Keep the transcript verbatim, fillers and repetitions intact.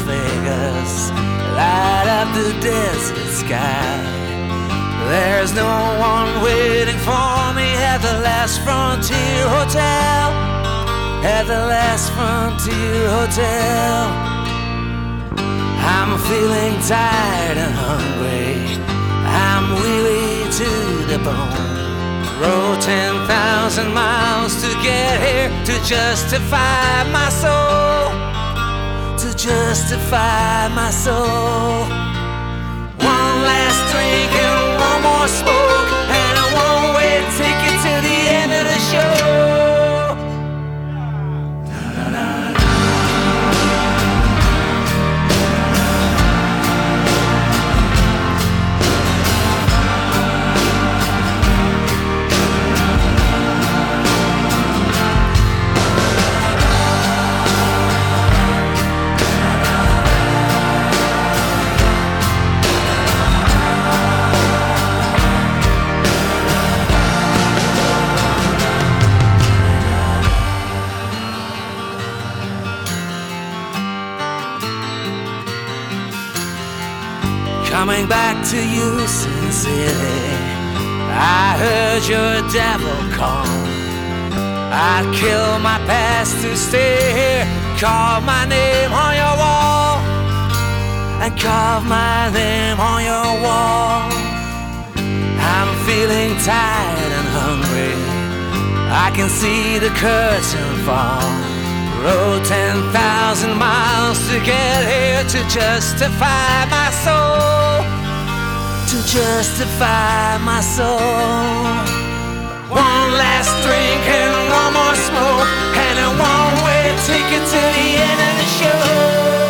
Vegas, light up the desert sky. There's no one waiting for me at the Last Frontier Hotel, at the Last Frontier Hotel. I'm feeling tired and hungry, I'm weary to the bone. Rode ten thousand miles to get here, to justify my soul, to justify my soul. One last drink and one more smoke, and a one-way ticket to the end of the show. Coming back to you, Sin City, I heard your devil call. I'd kill my past to stay here, carve my name on your wall, and carve my name on your wall. I'm feeling tired and hungry, I can see the curtain fall. Rode ten thousand miles to get here, to justify my soul, to justify my soul. One last drink and one more smoke, and a one-way ticket to the end of the show.